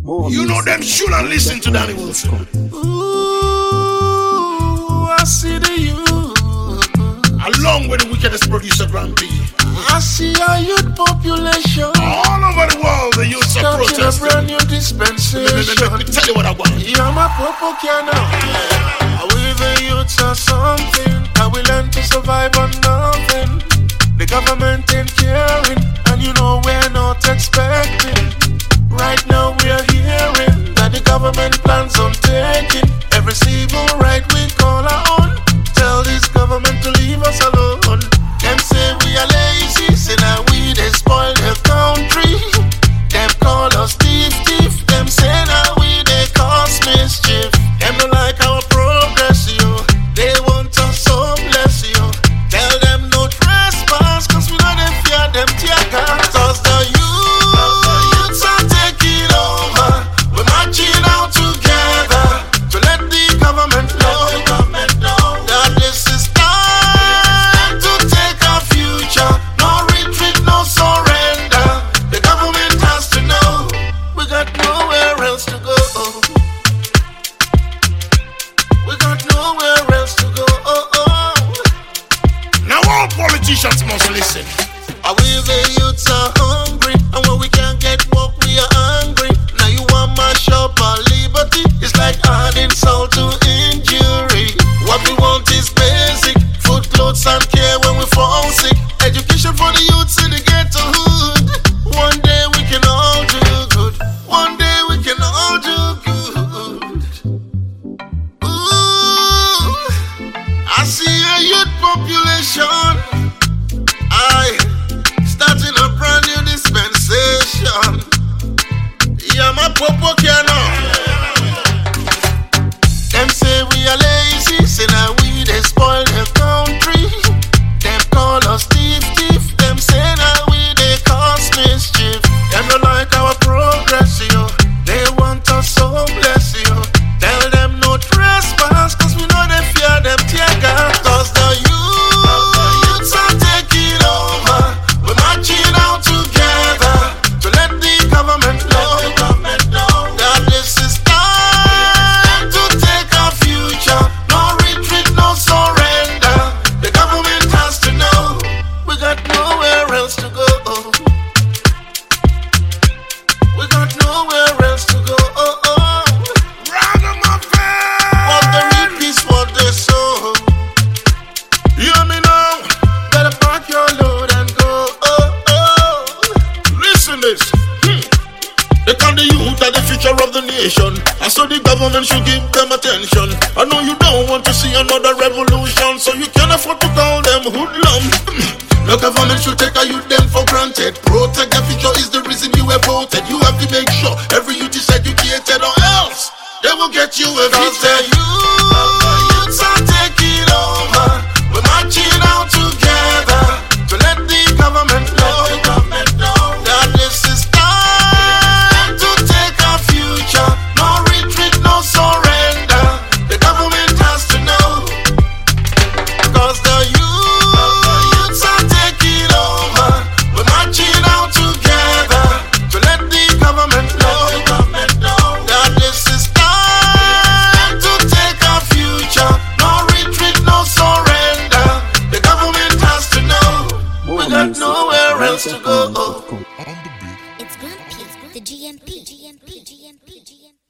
You know them shouldn't listen to Danny Wilson. Ooh, I see the youth. Along with the wickedest producer Grand B. I see our youth population. All over the world, the youths are starting a protesting. brand new dispensation. Let me tell you what I want. Yeah, my popo can now. We the youths are something. And we learn to survive on nothing. The government ain't caring, and you know we're not expecting. Right now we are hearing that the government plans on taking every civil right we call our own. Tell this government to leave us alone. Them say we are lazy, say that we they spoil the country. Them call us thief. Them say that we they cause mischief. Them don't like our progress, yo. They want us so bless, yo. Tell them no trespass, cause we know they fear them tear gas. Cause the youths are taking over. We're marching out together to let the government know that this is time to take our future. No retreat, no surrender. The government has to know we got nowhere else to go. We got nowhere else to go. Now all politicians must listen. We the youths are hungry, and when we can't get work, we are angry. Now you want my shop our liberty? It's like adding salt to injury. What we want is basic food, clothes, and care when we fall sick. Education for the youths in the ghetto hood. One day we can all do good. One day we can all do good. Ooh, I see a youth population. Starting a brand new dispensation. Yeah, my popo can now. Them say we are lazy, say that we they spoil the country. Them call us thief. Them say that we they cause mischief. Them don't like our progress, yo. They want us so bless, yo. Tell them no trespass, cause we know they fear them tear gas. Cause the youths are taking over. We're marching out together to let the government know that this is time to take our future. No retreat, no surrender. The government has to know we got nowhere else to go. We got nowhere else to go. What they reap is what they sow. You hear me now? Better pack your load and go. Listen this. They call the youth are the future of the nation, and so the government should give them attention. I know you don't want to see another revolution, so you can't afford to call them hoodlum. The government should take a youth them for granted. Protect the future is the reason you were voted. You have to make sure every youth is educated, or else they will get you evicted. Youths are taking over. We're marching out together to let the government know that this is time to take our future. No retreat, no surrender. The government has to know. Cause the youths are taking over. We're marching out together to let the government know that this is time to take our future. No retreat, no surrender. The government has to know we got nowhere else to go. It's Grand P, the GMP.